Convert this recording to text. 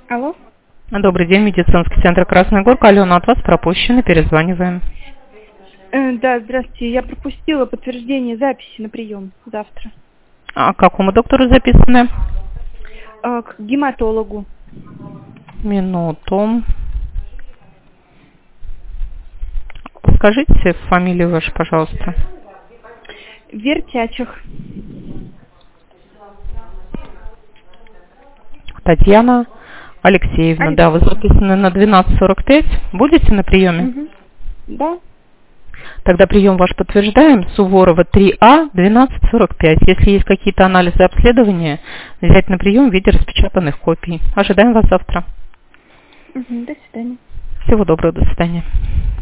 Алло? Добрый день, медицинский центр Красная Горка. Алена, от вас пропущены, перезваниваем. Да, здравствуйте. Я пропустила подтверждение записи на прием завтра. А к какому доктору записаны? К гематологу. Минуту. Скажите фамилию вашу, пожалуйста. Вертячих. Татьяна Алексеевна. Да, вы записаны на 12:45. Будете на приеме? Угу. Да. Тогда прием ваш подтверждаем. Суворова 3А, 12:45. Если есть какие-то анализы обследования, взять на прием в виде распечатанных копий. Ожидаем вас завтра. Угу. До свидания. Всего доброго, до свидания.